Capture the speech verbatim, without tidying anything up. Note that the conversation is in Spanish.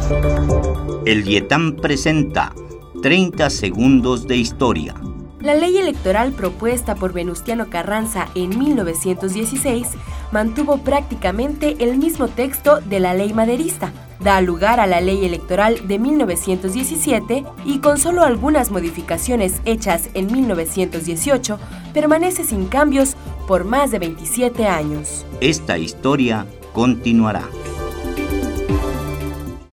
El Dietam presenta treinta segundos de historia. La ley electoral propuesta por Venustiano Carranza en mil novecientos dieciséis mantuvo prácticamente el mismo texto de la ley maderista. Da lugar a la ley electoral de mil novecientos diecisiete y con solo algunas modificaciones hechas en mil novecientos dieciocho, permanece sin cambios por más de veintisiete años. Esta historia continuará.